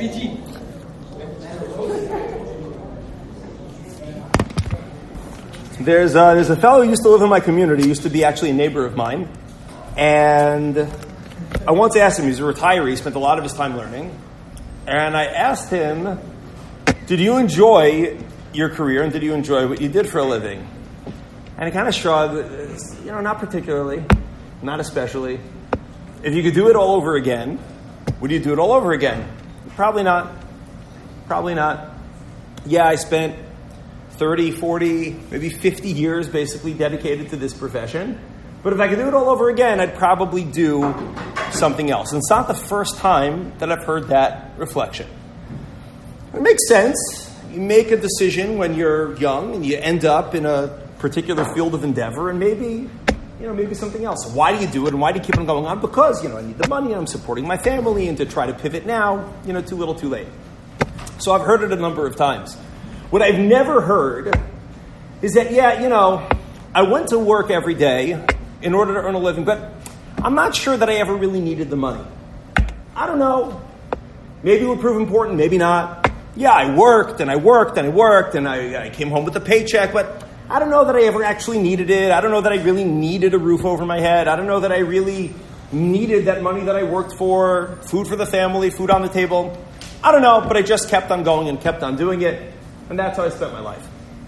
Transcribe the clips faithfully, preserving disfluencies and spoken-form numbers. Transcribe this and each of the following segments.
There's uh, there's a fellow who used to live in my community, used to be actually a neighbor of mine, and I once asked him, he's a retiree, spent a lot of his time learning, and I asked him, did you enjoy your career and did you enjoy what you did for a living? And he kind of shrugged, you know, not particularly, not especially. If you could do it all over again, would you do it all over again? Probably not. Probably not. Yeah, I spent thirty, forty, maybe fifty years basically dedicated to this profession. But if I could do it all over again, I'd probably do something else. And it's not the first time that I've heard that reflection. It makes sense. You make a decision when you're young and you end up in a particular field of endeavor and maybe, you know, maybe something else. Why do you do it and why do you keep on going on? Because, you know, I need the money, I'm supporting my family, and to try to pivot now, you know, too little too late. So I've heard it a number of times. What I've never heard is that, yeah, you know, I went to work every day in order to earn a living, but I'm not sure that I ever really needed the money. I don't know. Maybe it would prove important, maybe not. Yeah, I worked and I worked and I worked and I, I came home with a paycheck, but I don't know that I ever actually needed it. I don't know that I really needed a roof over my head. I don't know that I really needed that money that I worked for, food for the family, food on the table. I don't know, but I just kept on going and kept on doing it. And that's how I spent my life.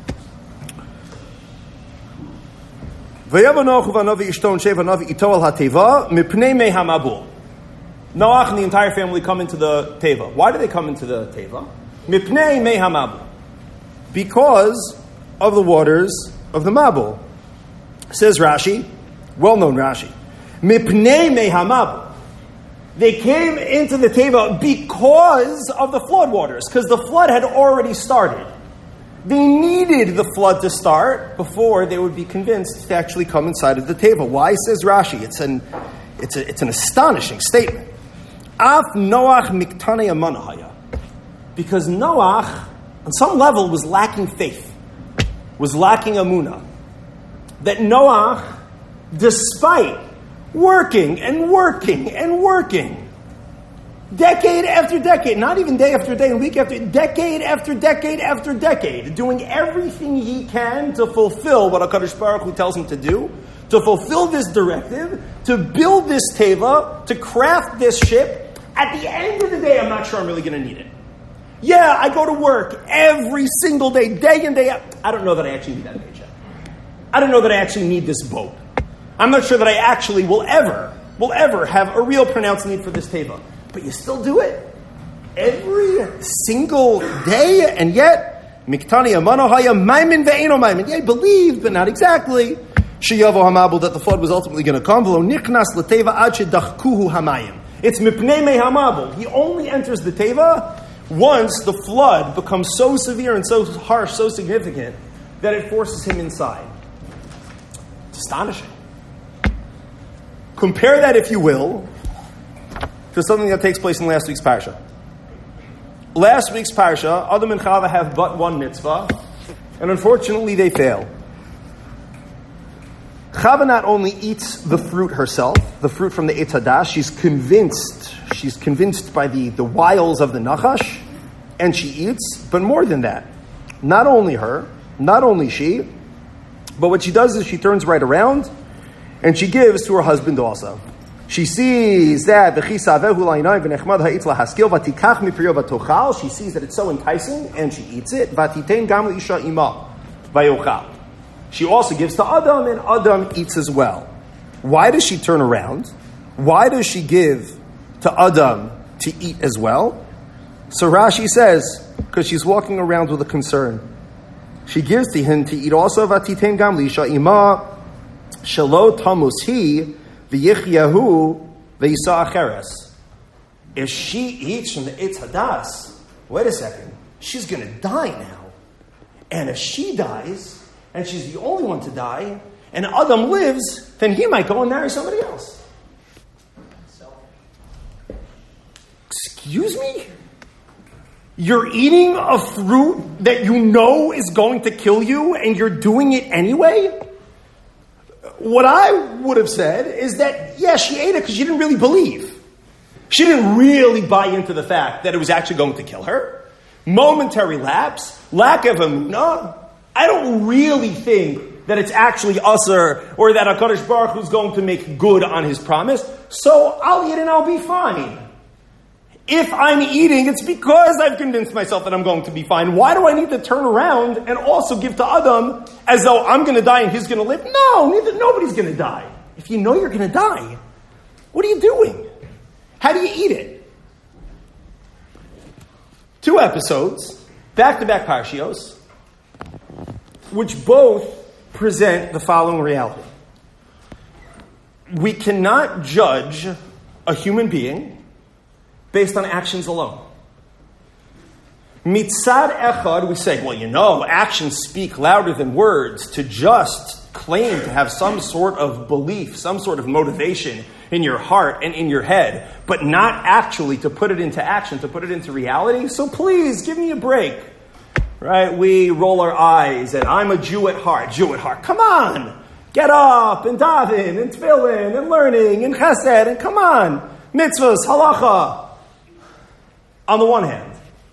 Noach and the entire family come into the teva. Why do they come into the teva? Mipnei mei hamabul. Because of the waters of the Mabul. Says Rashi, well-known Rashi. Mipnei mei hamabul. They came into the teva because of the flood waters, because the flood had already started. They needed the flood to start before they would be convinced to actually come inside of the teva. Why, says Rashi? It's an it's a, it's an astonishing statement. Af Noach miktane amanahaya. Because Noach, on some level, was lacking faith, was lacking amunah. That Noach, despite working and working and working, decade after decade, not even day after day and week after, decade after decade after decade, doing everything he can to fulfill what HaKadosh Baruch Hu tells him to do, to fulfill this directive, to build this teva, to craft this ship. At the end of the day, I'm not sure I'm really going to need it. Yeah, I go to work every single day, day in, day out. I don't know that I actually need that paycheck. I don't know that I actually need this boat. I'm not sure that I actually will ever, will ever have a real pronounced need for this teva. But you still do it every single day, and yet, miktani amanohaya maimin ve'eno maimin. Yeah, I believe, but not exactly. Sheyavo hamabul, that the flood was ultimately going to come. V'lo nichnas l'teva ad shedachkuhu hamayim. It's mipnei mei hamabul. He only enters the teva once the flood becomes so severe and so harsh, so significant, that it forces him inside. It's astonishing. Compare that, if you will, to something that takes place in last week's parsha. Last week's parsha, Adam and Chava have but one mitzvah, and unfortunately they fail. Chava not only eats the fruit herself, the fruit from the Eitz Hadaas, she's convinced, she's convinced by the, the wiles of the Nachash, and she eats, but more than that. Not only her, not only she, but what she does is she turns right around, and she gives to her husband also. She sees that she sees that it's so enticing, and she eats it. She also gives to Adam, and Adam eats as well. Why does she turn around? Why does she give to Adam to eat as well? So Rashi says, because she's walking around with a concern. She gives to him to eat also. Vatiten gam lisha ima shelo tamus hi v'yichyahu v'yisa acheres. If she eats from the Eitz Hadaas, wait a second, she's going to die now. And if she dies, and she's the only one to die, and Adam lives, then he might go and marry somebody else. Excuse me? You're eating a fruit that you know is going to kill you, and you're doing it anyway? What I would have said is that, yeah, she ate it because she didn't really believe. She didn't really buy into the fact that it was actually going to kill her. Momentary lapse, lack of emunah. I don't really think that it's actually usher or that HaKadosh Baruch Hu is going to make good on his promise. So I'll eat and I'll be fine. If I'm eating, it's because I've convinced myself that I'm going to be fine. Why do I need to turn around and also give to Adam as though I'm going to die and he's going to live? No, neither, nobody's going to die. If you know you're going to die, what are you doing? How do you eat it? Two episodes, back-to-back parshios, which both present the following reality. We cannot judge a human being based on actions alone. Mitzad echad, we say, well, you know, actions speak louder than words. To just claim to have some sort of belief, some sort of motivation in your heart and in your head, but not actually to put it into action, to put it into reality. So please, give me a break. Right? We roll our eyes and I'm a Jew at heart. Jew at heart. Come on. Get up and daven and tefillin and learning and chesed and come on. Mitzvahs, halacha. On the one hand.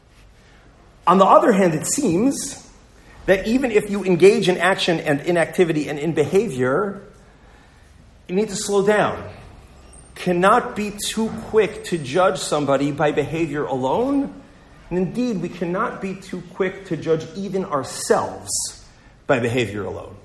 On the other hand, it seems that even if you engage in action and in activity and in behavior, you need to slow down. Cannot be too quick to judge somebody by behavior alone. And indeed, we cannot be too quick to judge even ourselves by behavior alone.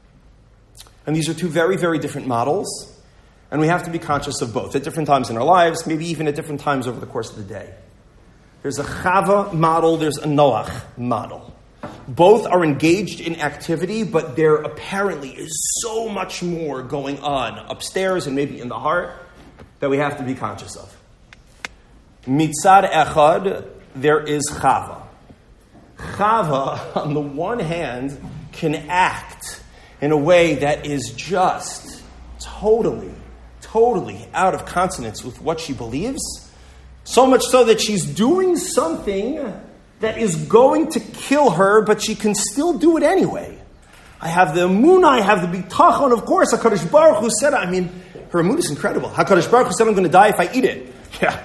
And these are two very, very different models. And we have to be conscious of both at different times in our lives, maybe even at different times over the course of the day. There's a Chava model, there's a Noach model. Both are engaged in activity, but there apparently is so much more going on upstairs and maybe in the heart that we have to be conscious of. Mitzad echad, there is Chava. Chava, on the one hand, can act in a way that is just totally, totally out of consonance with what she believes. So much so that she's doing something that is going to kill her, but she can still do it anyway. I have the emunah, I have the bitachon, of course. HaKadosh Baruch Hu said, I mean, her emunah is incredible. HaKadosh Baruch Hu said, I'm going to die if I eat it. Yeah,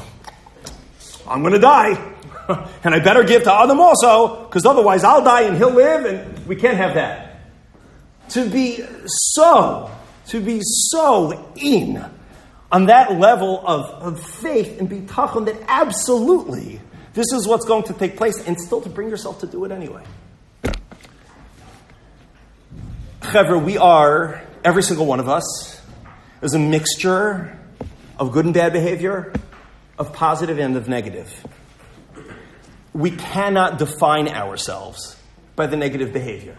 I'm going to die. And I better give to Adam also, because otherwise I'll die and he'll live, and we can't have that. To be so, to be so in on that level of, of faith and bitachon that absolutely this is what's going to take place, and still to bring yourself to do it anyway. Chevra, we are, every single one of us, is a mixture of good and bad behavior, of positive and of negative. We cannot define ourselves by the negative behavior.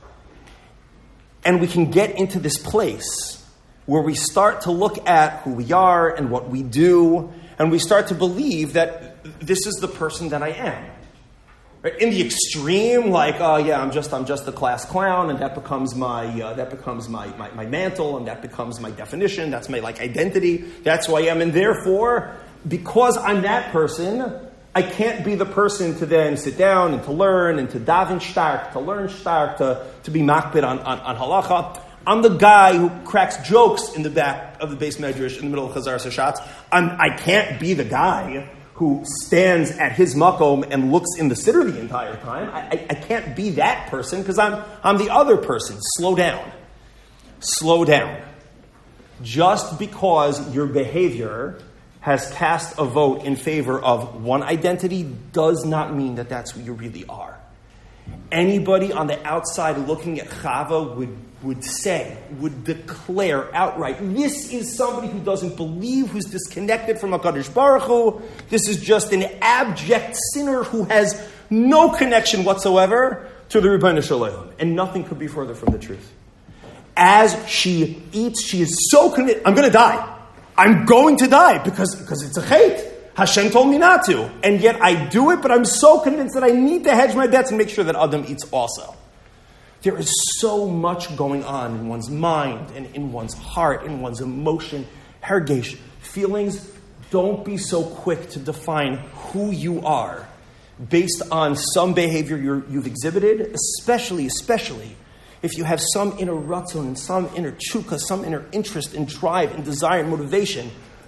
And we can get into this place where we start to look at who we are and what we do, and we start to believe that this is the person that I am. Right? In the extreme, like, oh yeah, I'm just I'm just a class clown, and that becomes my uh, that becomes my, my my mantle, and that becomes my definition. That's my like identity. That's who I am, and therefore, because I'm that person, I can't be the person to then sit down and to learn and to daven stark, to learn stark, to to be makbid on, on on halacha. I'm the guy who cracks jokes in the back of the base medrash in the middle of Chazar Sashatz. I'm I can't be the guy who stands at his makom and looks in the siddur the entire time. I, I, I can't be that person because I'm I'm the other person. Slow down. Slow down. Just because your behavior has cast a vote in favor of one identity does not mean that that's who you really are. Anybody on the outside looking at Chava would, would say, would declare outright, this is somebody who doesn't believe, who's disconnected from HaKadosh Baruch Hu. This is just an abject sinner who has no connection whatsoever to the Rebbeinu Shalom. And nothing could be further from the truth. As she eats, she is so committed, I'm going to die. I'm going to die because, because it's a chait. Hashem told me not to. And yet I do it, but I'm so convinced that I need to hedge my bets and make sure that Adam eats also. There is so much going on in one's mind and in one's heart, in one's emotion, hergesh, feelings. Don't be so quick to define who you are based on some behavior you're, you've exhibited, especially, especially if you have some inner ratzon and some inner chukah, some inner interest and drive and desire and motivation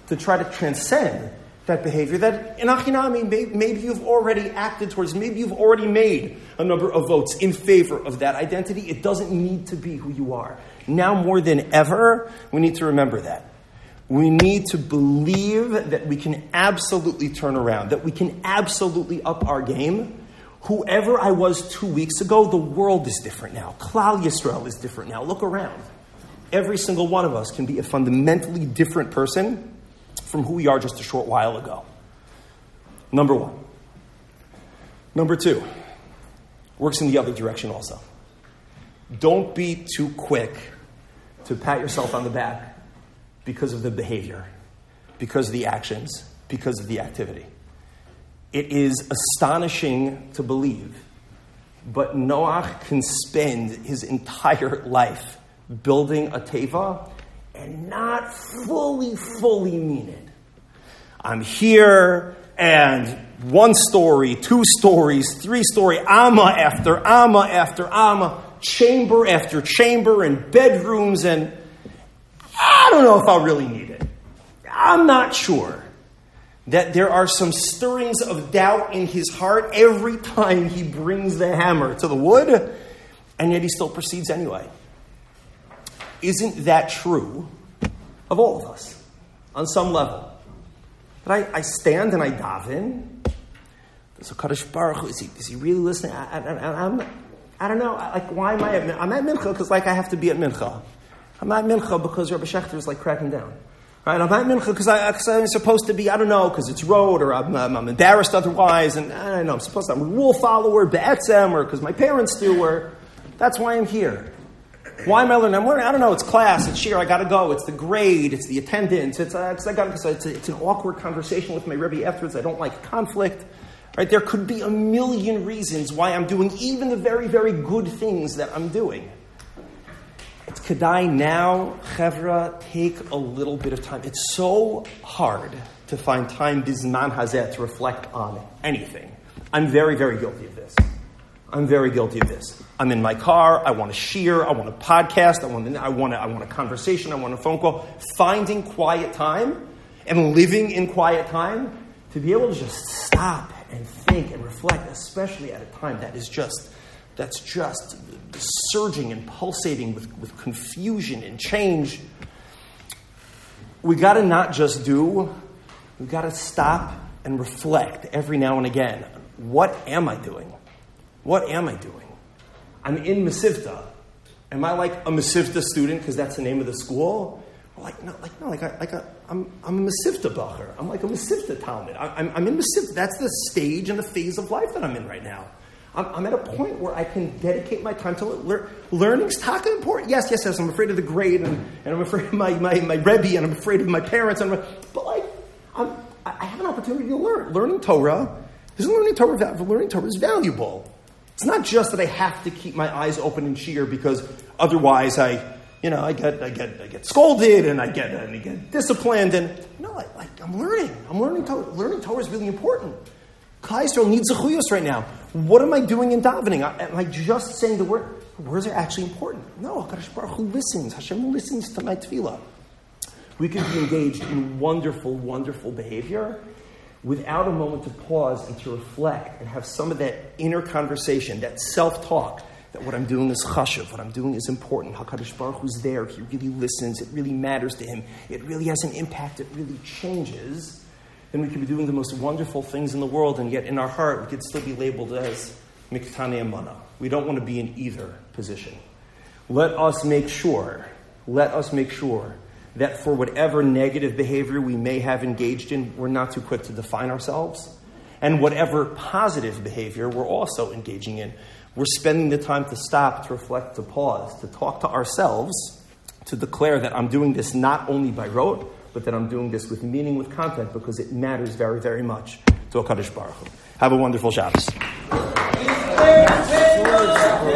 to try to transcend that behavior that in Achinami, maybe, maybe you've already acted towards, maybe you've already made a number of votes in favor of that identity. It doesn't need to be who you are. Now more than ever, we need to remember that. We need to believe that we can absolutely turn around, that we can absolutely up our game. Whoever I was two weeks ago, the world is different now. Klal Yisrael is different now. Look around. Every single one of us can be a fundamentally different person from who we are just a short while ago. Number one. Number two, works in the other direction also. Don't be too quick to pat yourself on the back because of the behavior, because of the actions, because of the activity. It is astonishing to believe, but Noach can spend his entire life building a teva and not fully, fully mean it. I'm here, and one story, two stories, three story, amma after amma after amma, chamber after chamber, and bedrooms, and I don't know if I'll really need it. I'm not sure that there are some stirrings of doubt in his heart every time he brings the hammer to the wood, and yet he still proceeds anyway. Isn't that true of all of us on some level? That I, I stand and I daven. So Kadosh Baruch Hu, is he, is he really listening? I, I, I'm, I don't know. Like, why am I at, I'm at Mincha because like I have to be at Mincha. I'm at Mincha because Rabbi Shechter is like cracking down. Right? I'm at Mincha because I'm supposed to be, I don't know, because it's road, or I'm, I'm, I'm embarrassed otherwise, and I don't know, I'm supposed to, I'm a rule follower, be'etzem, or because my parents do, or that's why I'm here. Why am I learning? I'm learning, I don't know, it's class, it's sheer, I gotta go, it's the grade, it's the attendance, it's, uh, I gotta, so it's, a, it's an awkward conversation with my Rebbe afterwards, I don't like conflict. Right? There could be a million reasons why I'm doing even the very, very good things that I'm doing. It's Kedai now, Chevra, take a little bit of time. It's so hard to find time, Bizman Hazeh, to reflect on anything. I'm very, very guilty of this. I'm very guilty of this. I'm in my car, I want to shear, I want a podcast, I want, I want, a, I want a conversation, I want a phone call. Finding quiet time and living in quiet time to be able to just stop and think and reflect, especially at a time that is just, that's just surging and pulsating with, with confusion and change. We got to not just do, we got to stop and reflect every now and again. What am I doing? What am I doing? I'm in Mesivta. Am I like a Mesivta student because that's the name of the school? Or like no, like no, like I, like a, I'm I'm a Mesivta bacher. I'm like a Mesivta Talmud. I'm I'm in Mesivta. That's the stage and the phase of life that I'm in right now. I'm, I'm at a point where I can dedicate my time to learn. Learning's taka important. Yes, yes, yes. I'm afraid of the grade, and, and I'm afraid of my, my, my Rebbe, and I'm afraid of my parents. And I'm, but like, I'm, I have an opportunity to learn. Learning Torah, isn't learning Torah? Learning Torah is valuable. It's not just that I have to keep my eyes open and sheer because otherwise I, you know, I get, I get, I get scolded and I get, and I get disciplined. And no, I, like I'm learning. I'm learning Torah. Learning Torah is really important. Klal Yisrael needs zechuyos right now. What am I doing in davening? Am I just saying the word? Words are actually important. No, HaKadosh Baruch Hu listens. Hashem listens to my tefillah. We can be engaged in wonderful, wonderful behavior without a moment to pause and to reflect and have some of that inner conversation, that self-talk, that what I'm doing is chashuv, what I'm doing is important. HaKadosh Baruch Hu's there. He really listens. It really matters to him. It really has an impact. It really changes. Then we could be doing the most wonderful things in the world, and yet in our heart, we could still be labeled as Miktane Amana. We don't want to be in either position. Let us make sure, let us make sure that for whatever negative behavior we may have engaged in, we're not too quick to define ourselves. And whatever positive behavior we're also engaging in, we're spending the time to stop, to reflect, to pause, to talk to ourselves, to declare that I'm doing this not only by rote, but that I'm doing this with meaning, with content, because it matters very, very much to HaKadosh Baruch Hu. Have a wonderful Shabbos.